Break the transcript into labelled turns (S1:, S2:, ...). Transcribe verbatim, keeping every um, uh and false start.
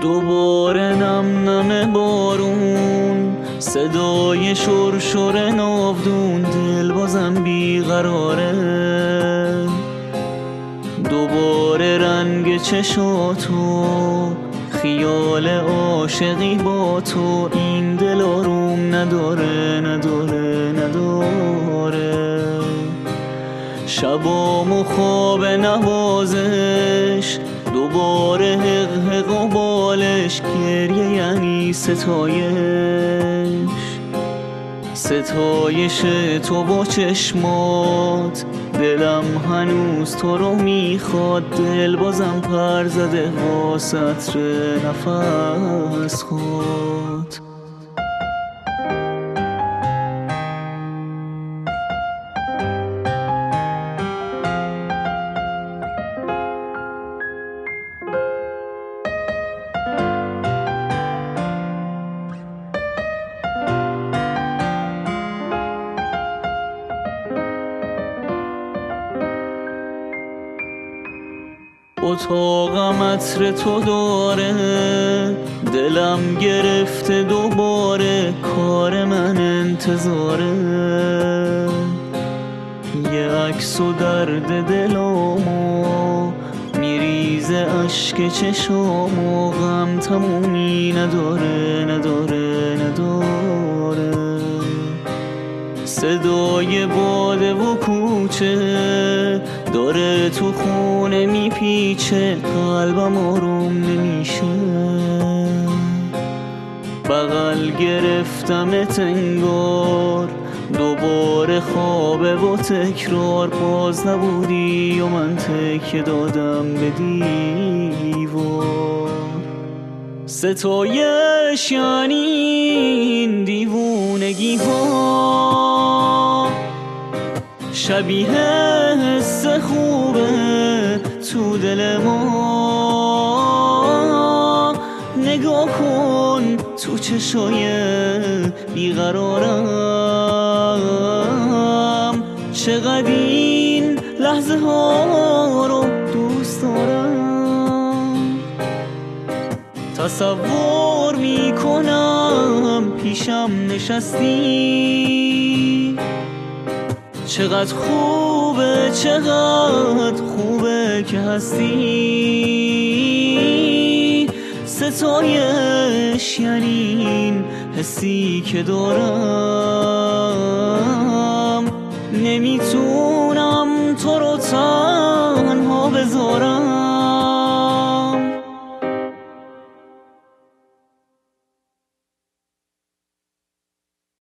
S1: دوباره نم نم بارون، صدای شرشر ناودون، دل بازم بیقراره. دوباره رنگ چشاتو، خیال عاشقی با تو، این دل آروم نداره نداره نداره. شبام و خواب نوازش، دوباره حق حق و بالش، گریه یعنی ستایش. ستایش تو با چشمات، دلم هنوز تو رو میخواد. دل بازم پر زده با سطر نفس خود. اتاقم عطر تو داره، دلم گرفته دوباره، کار من انتظاره. یه عکس و درد دلامو، میریزه اشک چشامو، غم تمومی نداره نداره نداره. صدای باده و کوچه داره تو خونه میپیچه، قلبم آروم نمیشه. بغل گرفتمت انگار، دوباره خوابه و تکرار. باز نبودی و من تکیه دادم به دیوار. ستایش یعنی این دیوونگی ها، شبیه حس خوبه تو دل ما. نگاه کن تو چشای بیقرارم، چقدر این لحظه ها رو دوست دارم. تصور میکنم پیشم نشستی، چقدر خوبه چقدر خوبه که هستی. ستایش یعنی این حسی که دارم، نمیتونم تو رو تا